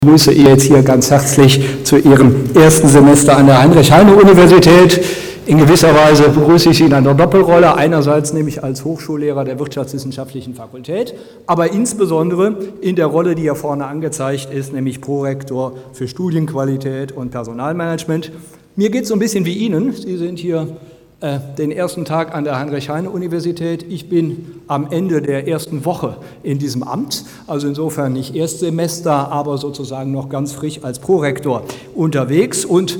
Ich begrüße Sie jetzt hier ganz herzlich zu Ihrem ersten Semester an der Heinrich-Heine-Universität. In gewisser Weise begrüße ich Sie in einer Doppelrolle. Einerseits nämlich als Hochschullehrer der Wirtschaftswissenschaftlichen Fakultät, aber insbesondere in der Rolle, die hier vorne angezeigt ist, nämlich Prorektor für Studienqualität und Personalmanagement. Mir geht es so ein bisschen wie Ihnen. Sie sind hier den ersten Tag an der Heinrich-Heine-Universität. Ich bin am Ende der ersten Woche in diesem Amt, also insofern nicht Erstsemester, aber sozusagen noch ganz frisch als Prorektor unterwegs. Und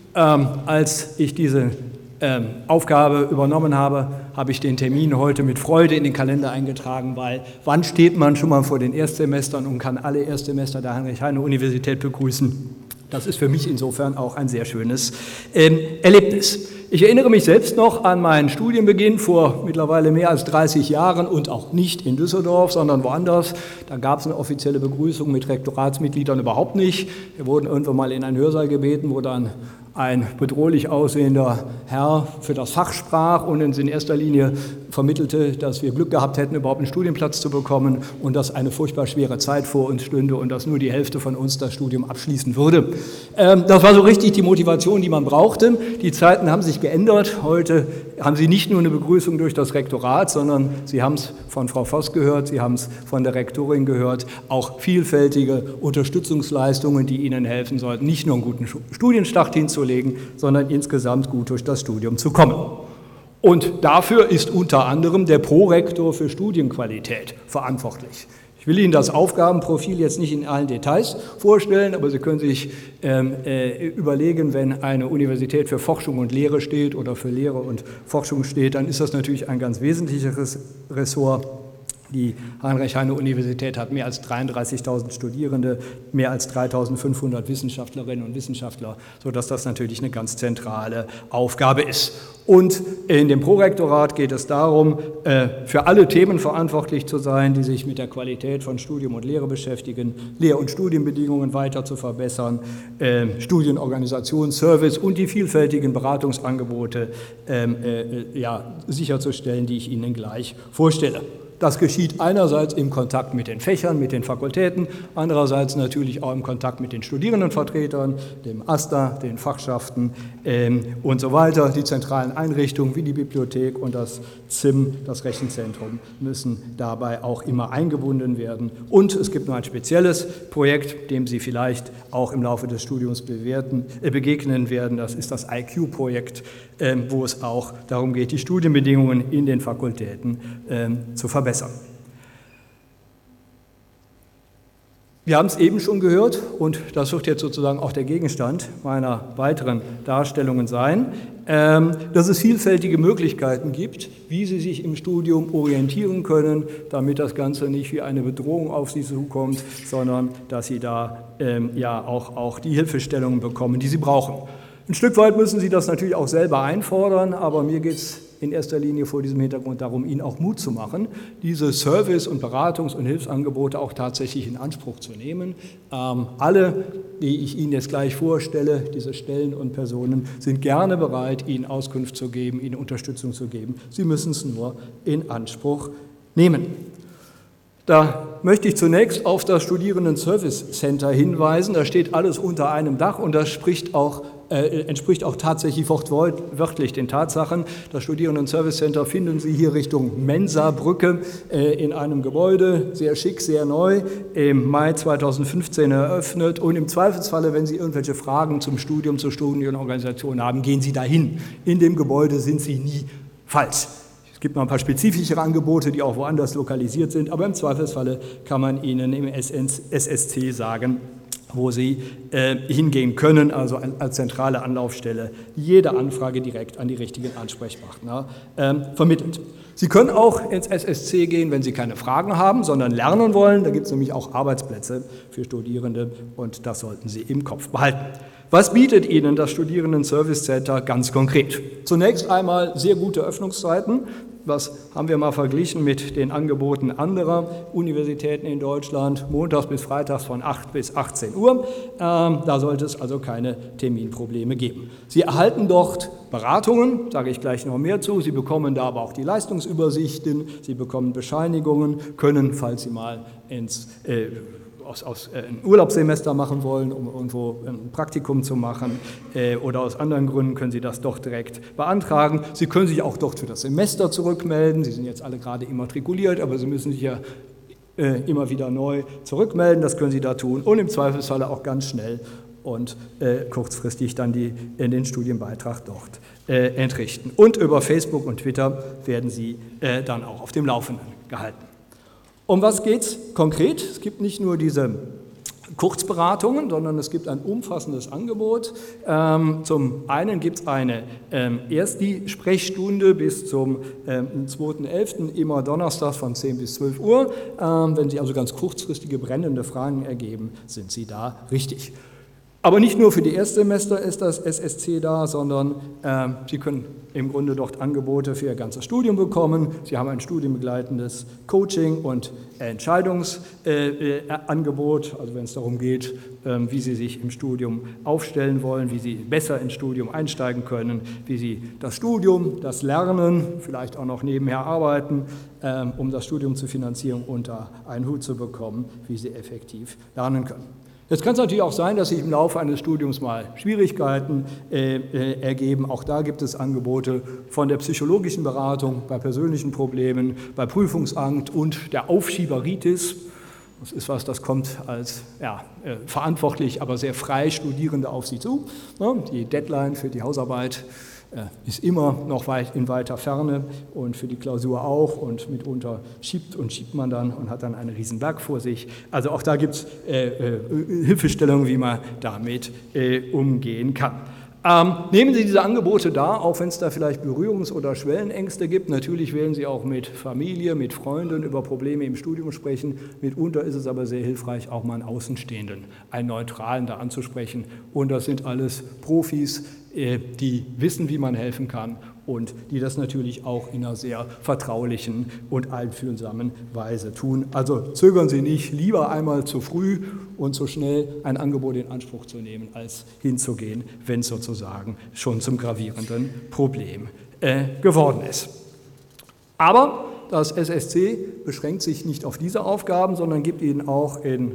als ich diese Aufgabe übernommen habe, habe ich den Termin heute mit Freude in den Kalender eingetragen, weil wann steht man schon mal vor den Erstsemestern und kann alle Erstsemester der Heinrich-Heine-Universität begrüßen? Das ist für mich insofern auch ein sehr schönes Erlebnis. Ich erinnere mich selbst noch an meinen Studienbeginn vor mittlerweile mehr als 30 Jahren und auch nicht in Düsseldorf, sondern woanders. Da gab es eine offizielle Begrüßung mit Rektoratsmitgliedern überhaupt nicht. Wir wurden irgendwann mal in einen Hörsaal gebeten, wo dann ein bedrohlich aussehender Herr für das Fach sprach und uns in erster Linie vermittelte, dass wir Glück gehabt hätten, überhaupt einen Studienplatz zu bekommen und dass eine furchtbar schwere Zeit vor uns stünde und dass nur die Hälfte von uns das Studium abschließen würde. Das war so richtig die Motivation, die man brauchte. Die Zeiten haben sich geändert. Heute haben Sie nicht nur eine Begrüßung durch das Rektorat, sondern Sie haben es von Frau Voss gehört, Sie haben es von der Rektorin gehört, auch vielfältige Unterstützungsleistungen, die Ihnen helfen sollten, nicht nur einen guten Studienstart hinzulegen, sondern insgesamt gut durch das Studium zu kommen. Und dafür ist unter anderem der Prorektor für Studienqualität verantwortlich. Ich will Ihnen das Aufgabenprofil jetzt nicht in allen Details vorstellen, aber Sie können sich überlegen, wenn eine Universität für Forschung und Lehre steht oder für Lehre und Forschung steht, dann ist das natürlich ein ganz wesentliches Ressort. Die Heinrich-Heine-Universität hat mehr als 33.000 Studierende, mehr als 3.500 Wissenschaftlerinnen und Wissenschaftler, sodass das natürlich eine ganz zentrale Aufgabe ist. Und in dem Prorektorat geht es darum, für alle Themen verantwortlich zu sein, die sich mit der Qualität von Studium und Lehre beschäftigen, Lehr- und Studienbedingungen weiter zu verbessern, Studienorganisation, Service und die vielfältigen Beratungsangebote sicherzustellen, die ich Ihnen gleich vorstelle. Das geschieht einerseits im Kontakt mit den Fächern, mit den Fakultäten, andererseits natürlich auch im Kontakt mit den Studierendenvertretern, dem AStA, den Fachschaften und so weiter. Die zentralen Einrichtungen wie die Bibliothek und das ZIM, das Rechenzentrum, müssen dabei auch immer eingebunden werden. Und es gibt noch ein spezielles Projekt, dem Sie vielleicht auch im Laufe des Studiums begegnen werden. Das ist das IQ-Projekt, wo es auch darum geht, die Studienbedingungen in den Fakultäten zu verbessern. Wir haben es eben schon gehört und das wird jetzt sozusagen auch der Gegenstand meiner weiteren Darstellungen sein, dass es vielfältige Möglichkeiten gibt, wie Sie sich im Studium orientieren können, damit das Ganze nicht wie eine Bedrohung auf Sie zukommt, sondern dass Sie da auch die Hilfestellungen bekommen, die Sie brauchen. Ein Stück weit müssen Sie das natürlich auch selber einfordern, aber mir geht es in erster Linie vor diesem Hintergrund darum, Ihnen auch Mut zu machen, diese Service- und Beratungs- und Hilfsangebote auch tatsächlich in Anspruch zu nehmen. Alle, die ich Ihnen jetzt gleich vorstelle, diese Stellen und Personen, sind gerne bereit, Ihnen Auskunft zu geben, Ihnen Unterstützung zu geben. Sie müssen es nur in Anspruch nehmen. Da möchte ich zunächst auf das Studierenden-Service Center hinweisen. Da steht alles unter einem Dach und das entspricht auch tatsächlich wortwörtlich den Tatsachen. Das Studierenden-Service Center finden Sie hier Richtung Mensa-Brücke in einem Gebäude, sehr schick, sehr neu, im Mai 2015 eröffnet. Und im Zweifelsfalle, wenn Sie irgendwelche Fragen zum Studium, zur Studienorganisation haben, gehen Sie dahin. In dem Gebäude sind Sie nie falsch. Es gibt noch ein paar spezifischere Angebote, die auch woanders lokalisiert sind, aber im Zweifelsfalle kann man Ihnen im SSC sagen, wo Sie hingehen können, also als zentrale Anlaufstelle, jede Anfrage direkt an die richtigen Ansprechpartner vermittelt. Sie können auch ins SSC gehen, wenn Sie keine Fragen haben, sondern lernen wollen. Da gibt es nämlich auch Arbeitsplätze für Studierende und das sollten Sie im Kopf behalten. Was bietet Ihnen das Studierenden-Service Center ganz konkret? Zunächst einmal sehr gute Öffnungszeiten. Das haben wir mal verglichen mit den Angeboten anderer Universitäten in Deutschland, montags bis freitags von 8 bis 18 Uhr. Da sollte es also keine Terminprobleme geben. Sie erhalten dort Beratungen, sage ich gleich noch mehr zu. Sie bekommen da aber auch die Leistungsübersichten, Sie bekommen Bescheinigungen, können, falls Sie mal ein Urlaubssemester machen wollen, um irgendwo ein Praktikum zu machen oder aus anderen Gründen, können Sie das doch direkt beantragen. Sie können sich auch dort für das Semester zurückmelden. Sie sind jetzt alle gerade immatrikuliert, aber Sie müssen sich ja immer wieder neu zurückmelden. Das können Sie da tun und im Zweifelsfalle auch ganz schnell und kurzfristig dann den Studienbeitrag dort entrichten. Und über Facebook und Twitter werden Sie dann auch auf dem Laufenden gehalten. Um was geht es konkret? Es gibt nicht nur diese Kurzberatungen, sondern es gibt ein umfassendes Angebot. Zum einen gibt es eine erst die Sprechstunde bis zum 2.11. immer donnerstags von 10 bis 12 Uhr. Wenn Sie also ganz kurzfristige brennende Fragen ergeben, sind Sie da richtig. Aber nicht nur für die Erstsemester ist das SSC da, sondern Sie können im Grunde dort Angebote für Ihr ganzes Studium bekommen. Sie haben ein studienbegleitendes Coaching- und Entscheidungsangebot, also wenn es darum geht, wie Sie sich im Studium aufstellen wollen, wie Sie besser ins Studium einsteigen können, wie Sie das Studium, das Lernen, vielleicht auch noch nebenher arbeiten, um das Studium zu finanzieren, unter einen Hut zu bekommen, wie Sie effektiv lernen können. Jetzt kann es natürlich auch sein, dass sich im Laufe eines Studiums mal Schwierigkeiten ergeben. Auch da gibt es Angebote von der psychologischen Beratung bei persönlichen Problemen, bei Prüfungsangst und der Aufschieberitis. Das ist was, das kommt als verantwortlich, aber sehr frei Studierende auf Sie zu. Die Deadline für die Hausarbeit ist immer noch in weiter Ferne und für die Klausur auch und mitunter schiebt man dann und hat dann einen riesen Berg vor sich. Also auch da gibt es Hilfestellungen, wie man damit umgehen kann. Nehmen Sie diese Angebote da, auch wenn es da vielleicht Berührungs- oder Schwellenängste gibt. Natürlich werden Sie auch mit Familie, mit Freunden über Probleme im Studium sprechen. Mitunter ist es aber sehr hilfreich, auch mal einen Außenstehenden, einen Neutralen da anzusprechen. Und das sind alles Profis, die wissen, wie man helfen kann und die das natürlich auch in einer sehr vertraulichen und einfühlsamen Weise tun. Also zögern Sie nicht, lieber einmal zu früh und zu schnell ein Angebot in Anspruch zu nehmen, als hinzugehen, wenn es sozusagen schon zum gravierenden Problem geworden ist. Aber das SSC beschränkt sich nicht auf diese Aufgaben, sondern gibt Ihnen auch in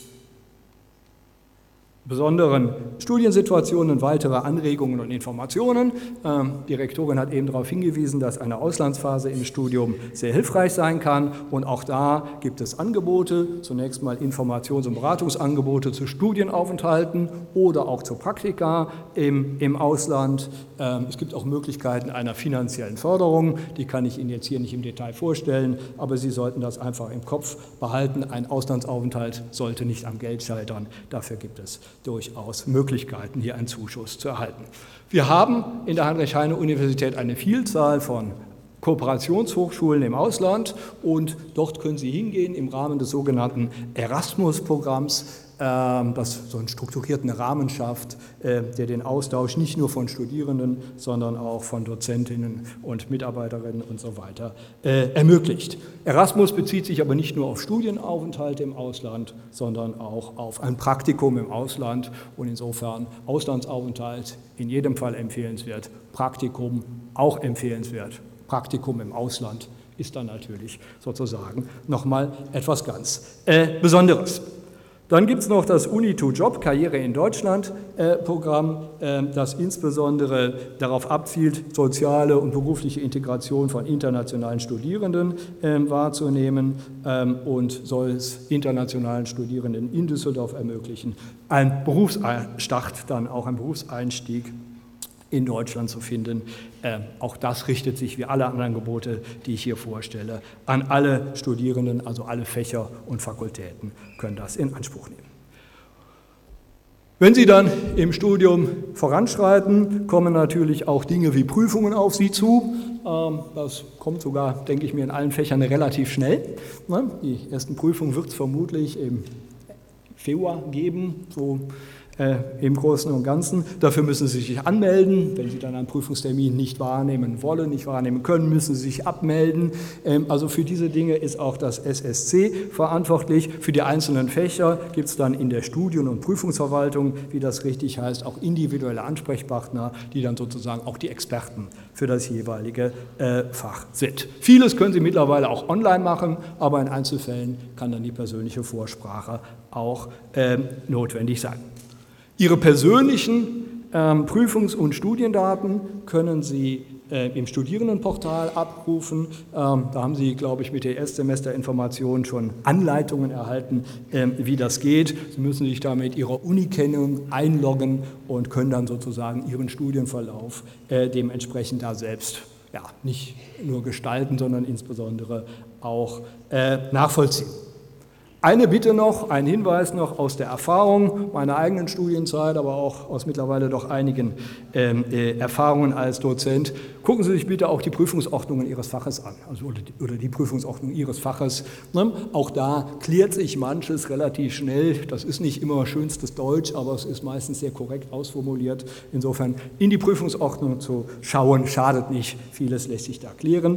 besonderen Studiensituationen weitere Anregungen und Informationen. Die Rektorin hat eben darauf hingewiesen, dass eine Auslandsphase im Studium sehr hilfreich sein kann und auch da gibt es Angebote, zunächst mal Informations- und Beratungsangebote zu Studienaufenthalten oder auch zu Praktika im Ausland. Es gibt auch Möglichkeiten einer finanziellen Förderung, die kann ich Ihnen jetzt hier nicht im Detail vorstellen, aber Sie sollten das einfach im Kopf behalten. Ein Auslandsaufenthalt sollte nicht am Geld scheitern, dafür gibt es durchaus Möglichkeiten, hier einen Zuschuss zu erhalten. Wir haben in der Heinrich-Heine-Universität eine Vielzahl von Kooperationshochschulen im Ausland und dort können Sie hingehen im Rahmen des sogenannten Erasmus-Programms, das so einen strukturierten Rahmen schafft, der den Austausch nicht nur von Studierenden, sondern auch von Dozentinnen und Mitarbeiterinnen und so weiter ermöglicht. Erasmus bezieht sich aber nicht nur auf Studienaufenthalte im Ausland, sondern auch auf ein Praktikum im Ausland und insofern Auslandsaufenthalt in jedem Fall empfehlenswert, Praktikum auch empfehlenswert. Praktikum im Ausland ist dann natürlich sozusagen nochmal etwas ganz Besonderes. Dann gibt es noch das Uni2Job, Karriere in Deutschland Programm, das insbesondere darauf abzielt, soziale und berufliche Integration von internationalen Studierenden wahrzunehmen und soll es internationalen Studierenden in Düsseldorf ermöglichen, einen Berufsstart, dann auch einen Berufseinstieg in Deutschland zu finden. Auch das richtet sich wie alle anderen Angebote, die ich hier vorstelle, an alle Studierenden, also alle Fächer und Fakultäten können das in Anspruch nehmen. Wenn Sie dann im Studium voranschreiten, kommen natürlich auch Dinge wie Prüfungen auf Sie zu. Das kommt sogar, denke ich mir, in allen Fächern relativ schnell. Die ersten Prüfungen wird es vermutlich im Februar geben, so im Großen und Ganzen. Dafür müssen Sie sich anmelden. Wenn Sie dann einen Prüfungstermin nicht wahrnehmen wollen, nicht wahrnehmen können, müssen Sie sich abmelden. Also für diese Dinge ist auch das SSC verantwortlich. Für die einzelnen Fächer gibt es dann in der Studien- und Prüfungsverwaltung, wie das richtig heißt, auch individuelle Ansprechpartner, die dann sozusagen auch die Experten für das jeweilige Fach sind. Vieles können Sie mittlerweile auch online machen, aber in Einzelfällen kann dann die persönliche Vorsprache auch notwendig sein. Ihre persönlichen Prüfungs- und Studiendaten können Sie im Studierendenportal abrufen. Da haben Sie, glaube ich, mit der Erstsemesterinformation schon Anleitungen erhalten, wie das geht. Sie müssen sich da mit Ihrer Unikennung einloggen und können dann sozusagen Ihren Studienverlauf dementsprechend da selbst nicht nur gestalten, sondern insbesondere auch nachvollziehen. Eine Bitte noch, ein Hinweis noch aus der Erfahrung meiner eigenen Studienzeit, aber auch aus mittlerweile doch einigen Erfahrungen als Dozent. Gucken Sie sich bitte auch die Prüfungsordnungen Ihres Faches an, also oder die Prüfungsordnung Ihres Faches. Auch da klärt sich manches relativ schnell. Das ist nicht immer schönstes Deutsch, aber es ist meistens sehr korrekt ausformuliert. Insofern in die Prüfungsordnung zu schauen, schadet nicht. Vieles lässt sich da klären.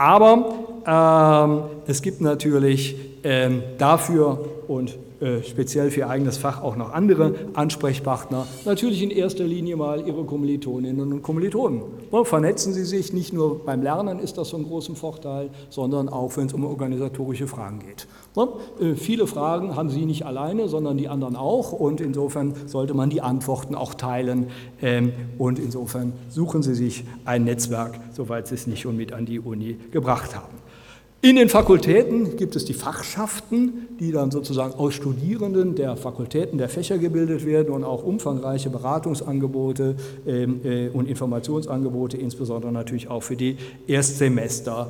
Aber es gibt natürlich dafür und speziell für Ihr eigenes Fach auch noch andere Ansprechpartner. Natürlich in erster Linie mal Ihre Kommilitoninnen und Kommilitonen. Vernetzen Sie sich, nicht nur beim Lernen ist das so ein großer Vorteil, sondern auch, wenn es um organisatorische Fragen geht. Viele Fragen haben Sie nicht alleine, sondern die anderen auch und insofern sollte man die Antworten auch teilen und insofern suchen Sie sich ein Netzwerk, soweit Sie es nicht schon mit an die Uni gebracht haben. In den Fakultäten gibt es die Fachschaften, die dann sozusagen aus Studierenden der Fakultäten, der Fächer gebildet werden und auch umfangreiche Beratungsangebote und Informationsangebote, insbesondere natürlich auch für die Erstsemester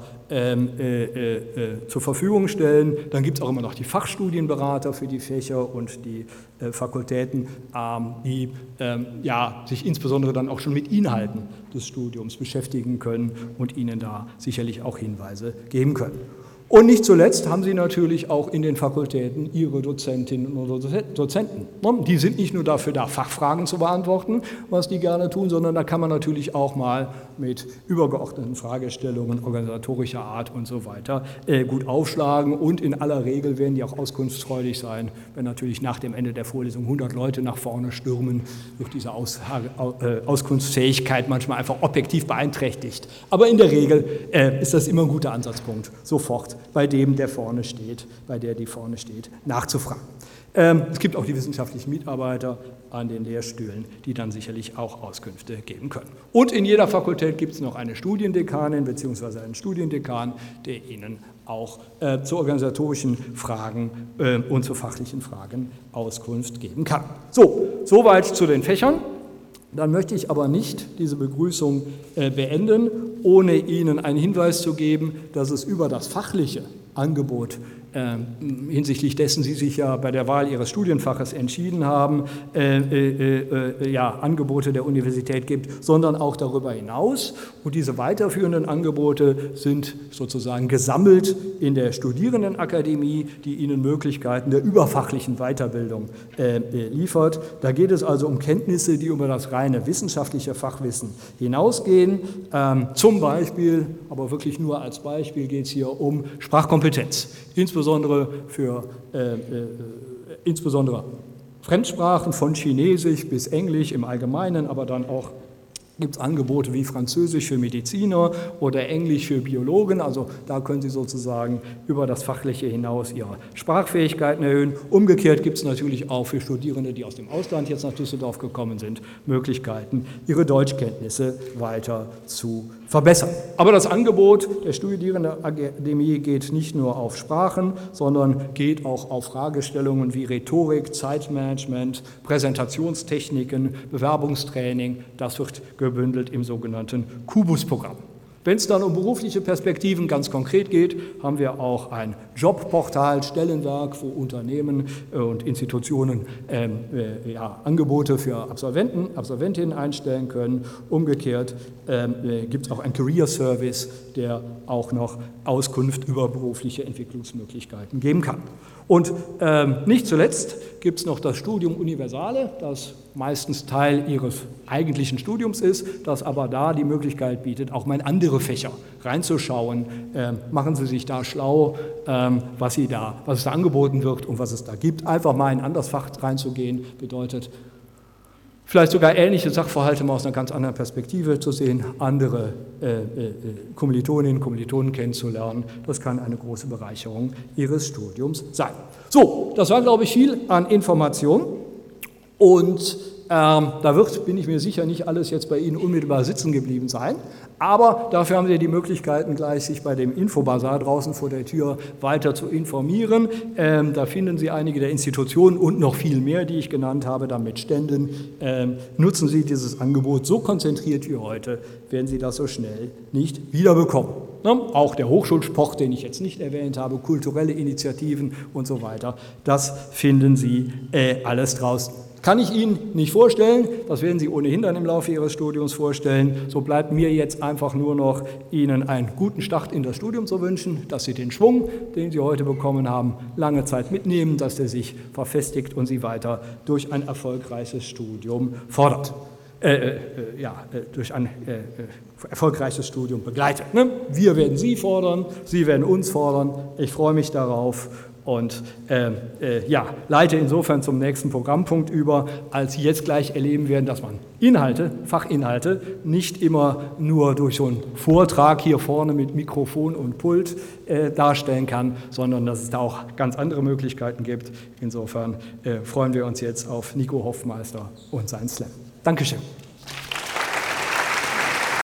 zur Verfügung stellen. Dann gibt es auch immer noch die Fachstudienberater für die Fächer und die Fakultäten, die sich insbesondere dann auch schon mit Inhalten des Studiums beschäftigen können und Ihnen da sicherlich auch Hinweise geben können. Und nicht zuletzt haben Sie natürlich auch in den Fakultäten Ihre Dozentinnen und Dozenten. Die sind nicht nur dafür da, Fachfragen zu beantworten, was die gerne tun, sondern da kann man natürlich auch mal mit übergeordneten Fragestellungen organisatorischer Art und so weiter gut aufschlagen. Und in aller Regel werden die auch auskunftsfreudig sein, wenn natürlich nach dem Ende der Vorlesung 100 Leute nach vorne stürmen, durch diese Auskunftsfähigkeit manchmal einfach objektiv beeinträchtigt. Aber in der Regel ist das immer ein guter Ansatzpunkt, sofort bei dem, der vorne steht, bei der, die vorne steht, nachzufragen. Es gibt auch die wissenschaftlichen Mitarbeiter an den Lehrstühlen, die dann sicherlich auch Auskünfte geben können. Und in jeder Fakultät gibt es noch eine Studiendekanin bzw. einen Studiendekan, der Ihnen auch zu organisatorischen Fragen und zu fachlichen Fragen Auskunft geben kann. Soweit zu den Fächern. Dann möchte ich aber nicht diese Begrüßung beenden, ohne Ihnen einen Hinweis zu geben, dass es über das fachliche Angebot hinsichtlich dessen Sie sich ja bei der Wahl Ihres Studienfaches entschieden haben, Angebote der Universität gibt, sondern auch darüber hinaus. Und diese weiterführenden Angebote sind sozusagen gesammelt in der Studierendenakademie, die Ihnen Möglichkeiten der überfachlichen Weiterbildung liefert. Da geht es also um Kenntnisse, die über das reine wissenschaftliche Fachwissen hinausgehen. Zum Beispiel, aber wirklich nur als Beispiel, geht es hier um Sprachkompetenz. Insbesondere Fremdsprachen von Chinesisch bis Englisch im Allgemeinen, aber dann auch gibt es Angebote wie Französisch für Mediziner oder Englisch für Biologen. Also da können Sie sozusagen über das Fachliche hinaus Ihre Sprachfähigkeiten erhöhen. Umgekehrt gibt es natürlich auch für Studierende, die aus dem Ausland jetzt nach Düsseldorf gekommen sind, Möglichkeiten, ihre Deutschkenntnisse weiter zu verbessern. Aber das Angebot der Studierendenakademie geht nicht nur auf Sprachen, sondern geht auch auf Fragestellungen wie Rhetorik, Zeitmanagement, Präsentationstechniken, Bewerbungstraining. Das wird gebündelt im sogenannten Kubus-Programm. Wenn es dann um berufliche Perspektiven ganz konkret geht, haben wir auch ein Jobportal, Stellenwerk, wo Unternehmen und Institutionen Angebote für Absolventen, Absolventinnen einstellen können. Umgekehrt gibt es auch einen Career Service, der auch noch Auskunft über berufliche Entwicklungsmöglichkeiten geben kann. Und nicht zuletzt gibt es noch das Studium Universale, das meistens Teil Ihres eigentlichen Studiums ist, das aber da die Möglichkeit bietet, auch mal in andere Fächer reinzuschauen. Machen Sie sich da schlau, was es da angeboten wird und was es da gibt. Einfach mal in ein anderes Fach reinzugehen, bedeutet vielleicht sogar ähnliche Sachverhalte mal aus einer ganz anderen Perspektive zu sehen, andere Kommilitoninnen und Kommilitonen kennenzulernen. Das kann eine große Bereicherung Ihres Studiums sein. So, das war, glaube ich, viel an Informationen. Und da wird, bin ich mir sicher, nicht alles jetzt bei Ihnen unmittelbar sitzen geblieben sein. Aber dafür haben Sie die Möglichkeiten, gleich sich bei dem Infobazar draußen vor der Tür weiter zu informieren. Da finden Sie einige der Institutionen und noch viel mehr, die ich genannt habe, da mit Ständen. Nutzen Sie dieses Angebot so konzentriert wie heute, werden Sie das so schnell nicht wiederbekommen. Auch der Hochschulsport, den ich jetzt nicht erwähnt habe, kulturelle Initiativen und so weiter, das finden Sie alles draußen. Kann ich Ihnen nicht vorstellen, das werden Sie ohnehin dann im Laufe Ihres Studiums vorstellen. So bleibt mir jetzt einfach nur noch, Ihnen einen guten Start in das Studium zu wünschen, dass Sie den Schwung, den Sie heute bekommen haben, lange Zeit mitnehmen, dass der sich verfestigt und Sie weiter durch ein erfolgreiches Studium fordert. Durch ein erfolgreiches Studium begleitet. Wir werden Sie fordern, Sie werden uns fordern. Ich freue mich darauf. Und leite insofern zum nächsten Programmpunkt über, als Sie jetzt gleich erleben werden, dass man Inhalte, Fachinhalte, nicht immer nur durch so einen Vortrag hier vorne mit Mikrofon und Pult darstellen kann, sondern dass es da auch ganz andere Möglichkeiten gibt. Insofern freuen wir uns jetzt auf Nico Hoffmeister und sein Slam. Dankeschön.